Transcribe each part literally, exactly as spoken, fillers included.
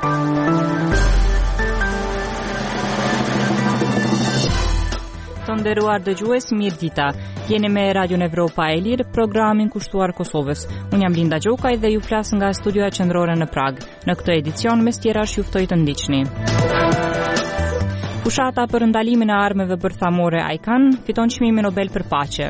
Të nderuar dëgjues, mirë dita. Jeni me Radio Evropa e Lirë, programin kushtuar Kosovës. Unë jam Linda Gjokaj dhe ju flas nga studioja qendrore në Prag. Në këtë edicion, mes tjerash, ju ftoj të ndiqni. Fushata për ndalimin e armëve bërthamore Ajkan fiton çmimin Nobel për paqe.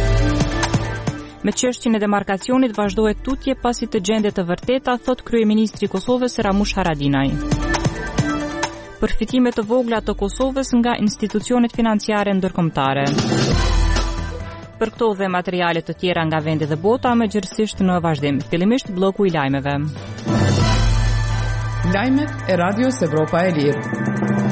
Me çështjen e demarkacionit vazhdohet tutje pasi të gjendet të vërteta, thot kryeministri i Kosovës Ramush Haradinaj. Përfitime të vogla të Kosovës nga institucionet financiare ndërkombëtare. Për këto dhe materiale të tjera nga vendi dhe bota, më gjithësisht në vazhdim. Fillimisht bloku i lajmeve. Lajmet e Radios Evropa e Lirë.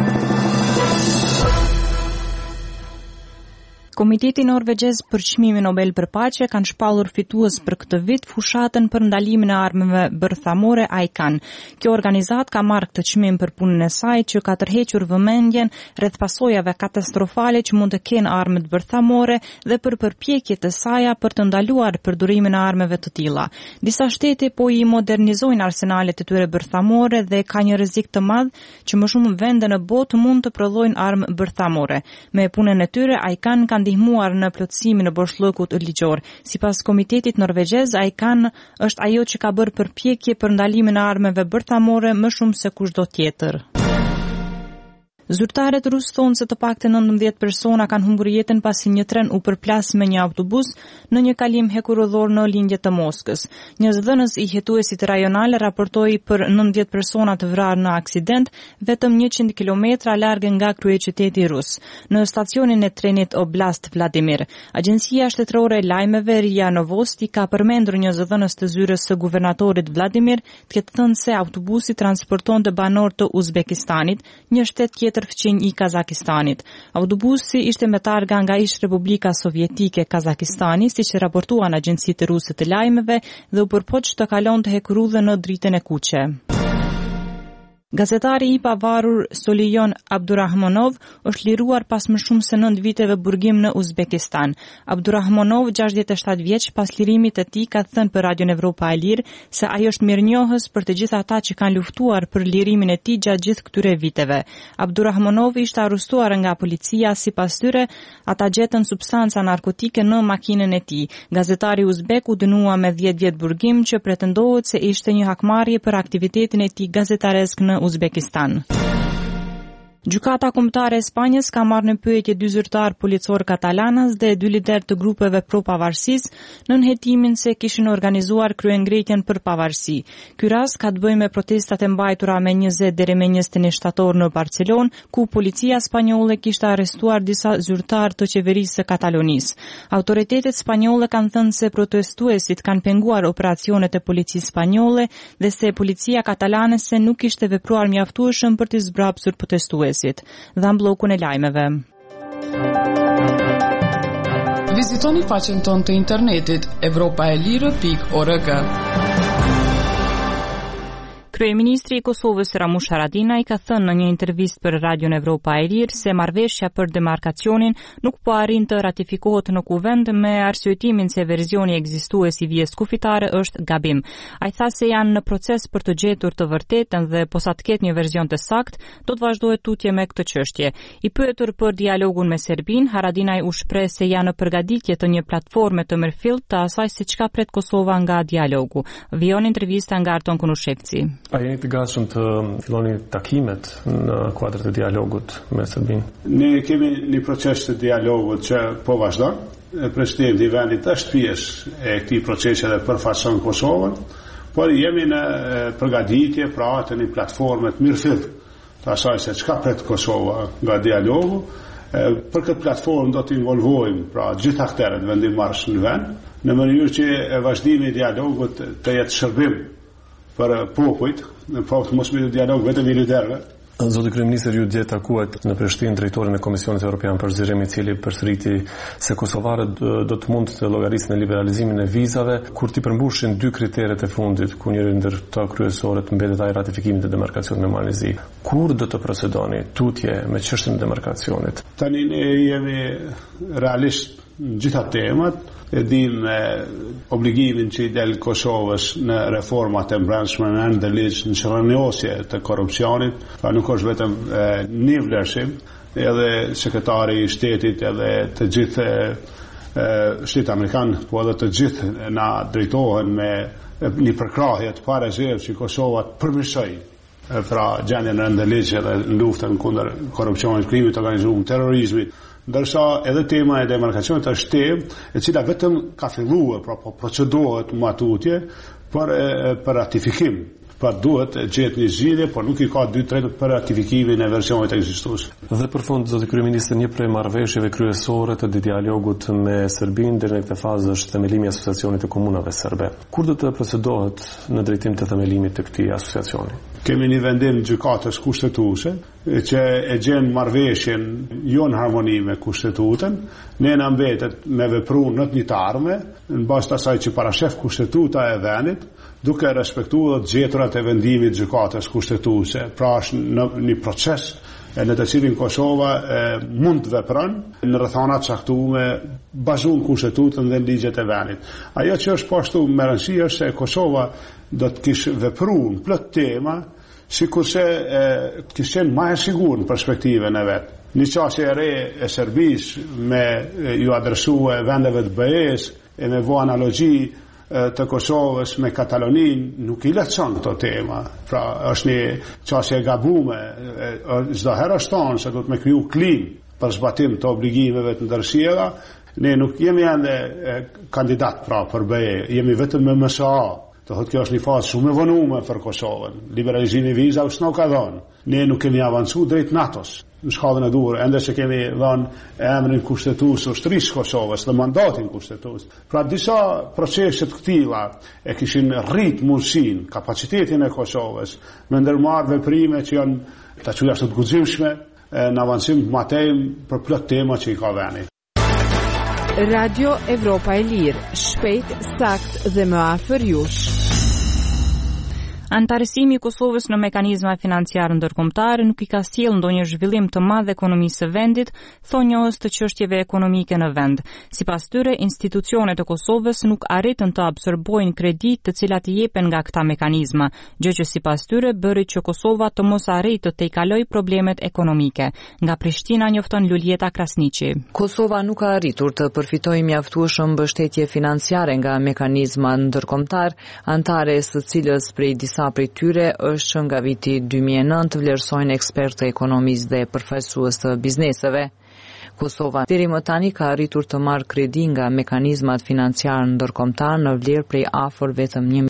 Komiteti norvegjez për çmimin Nobel për paqe kanë shpallur fitues për këtë vit fushatën për ndalimin e armëve bërthamore Ajkan. Kjo organizat ka marrë këtë çmim për punën e saj që ka tërhequr vëmendjen rreth pasojave katastrofale që mund të kenë armët bërthamore dhe për përpjekjet e saj për të ndaluar përdorimin e armëve të tilla. Disa shtete po i modernizojnë arsenalet e tyre bërthamore dhe ka një rrezik të madh që më shumë vende në botë mund të prodhojnë armë bërthamore. Me punën e tyre Ajkan kanë ndihmuar në plotësimin e boshllëkut ligjor. Sipas komitetit norvegjez, Ajkan është ajo që ka bërë përpjekje për ndalimin e armëve bërthamore më shumë se kushdo tjetër. Zyrtarët rusë thonë se të paktën nëntëmbëdhjetë persona kanë humbur jetën pasi një tren u përplas me një autobus në një kalim hekurudhor në lindje të Moskës. Një zëdhënës i hetuesit rajonal raportoi për nëntëdhjetë persona të vrarë në aksident vetëm njëqind kilometra larg nga kryeqyteti rus, në stacionin e trenit Oblast Vladimir. Agjencia shtetërore e lajmeve RIA Novosti ka përmendur një zëdhënës të zyrës së guvernatorit Vladimir të ketë thënë se autobusi transportonte banor të Uzbekistanit, një shtet tjetër fëqinj i Kazakistanit. Autobusi ishte me targa nga ish Republika Sovjetike Kazakistani, siç e raportuan agjencitë ruse të lajmeve, dhe u përpoq të kalonte hekurudhe në dritën e kuqe. Gazetari i pavarur Solijon Abdurahmonov është liruar pas më shumë se nëntë viteve burgim në Uzbekistan. Abdurahmonov, gjashtëdhjetë e shtatë vjeç, pas lirimit të tij ka thënë për Radion Evropa e Lirë se ai është mirënjohës për të gjithë ata që kanë luftuar për lirimin e tij gjatë gjithë këtyre viteve. Abdurahmonov ishte arrestuar nga policia, sipas tyre, ata gjetën substanca narkotike në makinën e tij. Gazetari uzbek u dënua me dhjetë vjet burgim që pretendohet se ishte një hakmarrje për aktivitetin e tij gazetaresk në Uzbekistan. Gjykata kombëtare e Spanjës ka marrë në pyetje dy zyrtar policor katalanas dhe dy lider të grupeve pro-pavarësisë në nënhetimin se kishin organizuar kryengritjen për pavarësi. Ky rast ka të bëjë me protestat e mbajtura me njëzet deri me njëzet e një shtator në Barcelonë, ku policia spanjolle kishte arrestuar disa zyrtar të qeverisë së Katalonisë. Autoritetet spanjolle kanë thënë se protestuesit kanë penguar operacionet e policisë spanjolle dhe se policia katalane se nuk kishte vepruar mjaftueshëm për të zbrapsur protestuesit. Dhe blokun e lajmeve. Vizitoni faqen tonë të internetit evropaelire pikë org. Kryeministri i Kosovës Ramush Haradinaj ka thënë në një intervistë për Radion Evropa e Lirë se marrëveshja për demarkacionin nuk po arrin të ratifikohet në kuvend me arsyetimin se verzioni ekzistues i vijës kufitare është gabim. Ai tha se janë në proces për të gjetur të vërtetën dhe posa të ketë një verzion të saktë, do të vazhdohet tutje me këtë çështje. I pyetur për dialogun me Serbinë, Haradinaj u shpreh se janë në përgatitje të një platforme të mirëfillt të asaj se çka pret Kosova nga dialogu. Vijon intervista nga Arton Kunushevci. A jeni të gatshëm të filloni takimet në kuadër të dialogut me Serbinë? Ne kemi një proces të dialogut që po vazhdon. Presidenti i vendit është pjesë e këtij procesi dhe përfaqëson Kosovën, por jemi në përgatitje pra të një platforme të mirëfillt të asaj se çka pret Kosova nga dialogu. Për këtë platformë do të involvojmë pra gjithë aktorët vendimmarrës në vend, në mënyrë që vazhdimi i dialogut të jetë shërbim për popujt, në fakt mos me dialog vetëm i liderëve. Zoti kryeministër, ju dje takuat në Prishtinë drejtorin e Komisionit Evropian për zgjerim, i cili përsëriti se kosovarët do të mund të llogarisnin në liberalizimin e vizave kur ti përmbushin dy kriteret e fundit, ku njëri ndër to kryesorët mbetet ai ratifikimi të demarkacionit me Malezi. Kur do të procedoni tutje me çështjen e demarkacionit? Tani ne jemi realisht në gjitha temat, e dim e, obligimin që i del Kosovës në reformat e brendshme në ndërligj në shërënjosje të korrupsionit, pra nuk është vetëm e, një vlerësim, edhe sekretari i shtetit edhe të gjithë shtetë Amerikan, po edhe të gjithë na drejtohen me një përkrahje të pa rezervë që Kosova të përmirësoj pra gjendjen e ndërligjshme dhe në luftën kundër korrupsionit, krimit të organizuar, terrorizmit, ndërsa edhe tema e demarkacionit është temë e cila vetëm ka filluar, pra po procedohet matutje për, për ratifikim. Pa duhet gjetë një zgjidhje, por nuk i ka dy tretë për ratifikimin e versionit ekzistues. Dhe për fund, zoti kryeministër, një prej marrëveshjeve kryesore të dialogut me Serbinë deri në këtë fazë është themelimi i asociacionit të komunave serbe. Kur do të procedohet në drejtim të themelimit të këtij asociacioni? Kemi një vendim gjykatës kushtetuese që e gjen marrëveshjen jo në harmoni me kushtetutën, ne na mbetet me vepru në të njëjtarme, në bazë të asaj që parashef kushtetuta e vendit, duke respektuar gjeturat e vendimit gjykatës kushtetuese. Pra është në një proces në të cilin Kosova e, mund të vepron në rrethana të caktuara bazuar në kushtetutën dhe ligjet e vendit. Ajo që është po ashtu me rëndësi është se Kosova do të kishte vepruar në plot tema, sikurse të kishte qenë më e sigurt në perspektivën e vet. Një çështje e re e Serbisë me e, ju adresua vendeve të B E-s e me vë analogji të Kosovës me Katalonin nuk i lehtëson këto tema. Pra është një çështje e gabuar, çdo herë është thonë se do të më kriju klim për zbatim të obligimeve të ndërsjella. Ne nuk jemi ende kandidat pra për B E, jemi vetëm me M S A. Të thotë kjo është një fazë shumë e vonuar për Kosovën. Liberalizimi i vizave s'na ka dhënë. Ne nuk kemi avancuar drejt NATO-s në shkallën e duhur, ende se kemi dhënë emrin kushtetues së ushtrisë Kosovës dhe mandatin kushtetues. Pra disa procese të këtilla e kishin rrit mundësinë, kapacitetin e Kosovës me ndërmarrë veprime që janë të quajtura të guximshme në avancim të matëm për plot tema që i ka vënë. Radio Evropa e Lirë, shpejt, sakt dhe më afër jush. Antarësimi i Kosovës në mekanizma financiare ndërkombëtare nuk i ka sjellë ndonjë zhvillim të madh ekonomisë së vendit, thonë njohës të çështjeve ekonomike në vend. Sipas tyre, institucionet e Kosovës nuk arritën të absorbojnë kreditë të cilat i jepen nga këta mekanizma, gjë që sipas tyre bëri që Kosova të mos arritë të tejkalojë problemet ekonomike. Nga Prishtina njofton Luljeta Krasniqi. Kosova nuk ka arritur të përfitojë mjaftueshëm mbështetje financiare nga mekanizma ndërkombëtar, antare së cilës prej disa Sa prej tyre është që nga viti dy mijë e nëntë vlerësojnë ekspertë ekonomisë dhe përfaqësues të bizneseve. Kosova deri më tani ka arritur të marrë kredi nga mekanizmat financiar ndërkombëtar në vlerë prej afër vetëm një